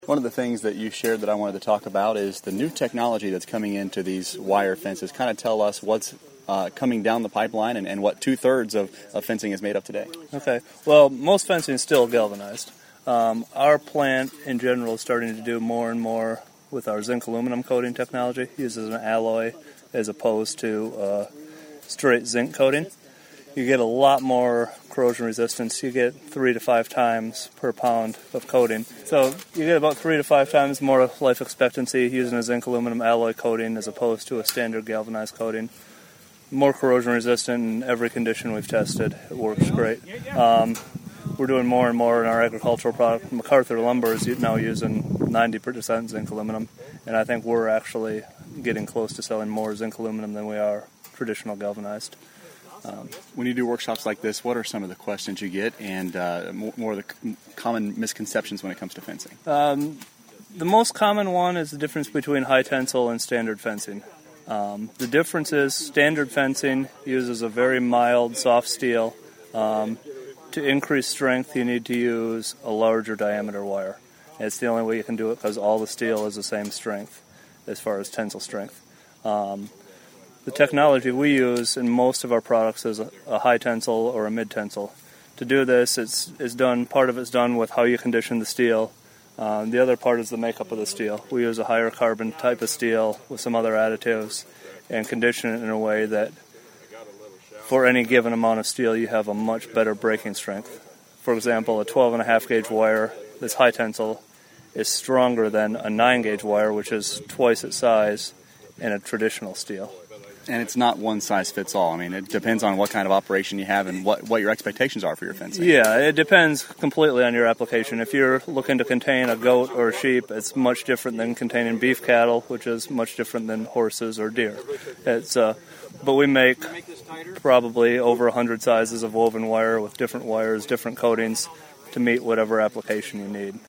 One of the things that you shared that I wanted to talk about is the new technology that's coming into these wire fences. Kind of tell us what's coming down the pipeline and what two-thirds of fencing is made of today. Okay. Well, most fencing is still galvanized. Our plant, in general, is starting to do more and more with our zinc aluminum coating technology. It uses an alloy as opposed to straight zinc coating. You get a lot more corrosion resistance. You get 3 to 5 times per pound of coating. So you get about 3 to 5 times more life expectancy using a zinc aluminum alloy coating as opposed to a standard galvanized coating. More corrosion resistant in every condition we've tested. It works great. We're doing more and more in our agricultural product. MacArthur Lumber is now using 90% zinc aluminum, and I think we're actually getting close to selling more zinc aluminum than we are traditional galvanized. When you do workshops like this, what are some of the questions you get and more of the common misconceptions when it comes to fencing? The most common one is the difference between high tensile and standard fencing. The difference is standard fencing uses a very mild, soft steel. To increase strength, you need to use a larger diameter wire. It's the only way you can do it because all the steel is the same strength as far as tensile strength. The technology we use in most of our products is a high tensile or a mid tensile. To do this, part of it's done with how you condition the steel. The other part is the makeup of the steel. We use a higher carbon type of steel with some other additives and condition it in a way that for any given amount of steel you have a much better breaking strength. For example, a 12.5 gauge wire that's high tensile is stronger than a 9 gauge wire, which is twice its size in a traditional steel. And it's not one size fits all. I mean, it depends on what kind of operation you have and what your expectations are for your fencing. Yeah, it depends completely on your application. If you're looking to contain a goat or a sheep, it's much different than containing beef cattle, which is much different than horses or deer. But we make probably over 100 sizes of woven wire with different wires, different coatings to meet whatever application you need.